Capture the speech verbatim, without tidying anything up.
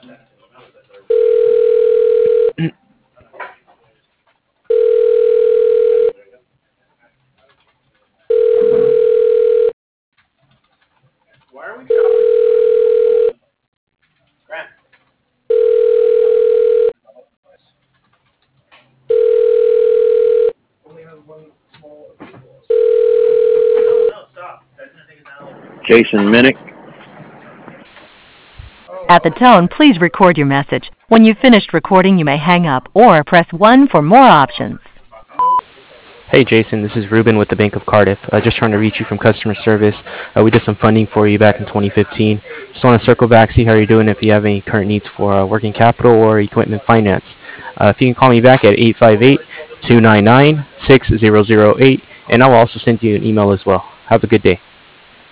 Why are we shopping? Grant. Only has one small approval. No, no, stop. I think it's Alan. Jason Minnick. At the tone, please record your message. When you've finished recording, you may hang up or press one for more options. Hey Jason, this is Ruben with the Bank of Cardiff. Uh, just trying to reach you from customer service. Uh, we did some funding for you back in twenty fifteen. Just want to circle back, see how you're doing, if you have any current needs for uh, working capital or equipment finance. Uh, if you can call me back at eight five eight, two nine nine, six zero zero eight, and I'll also send you an email as well. Have a good day.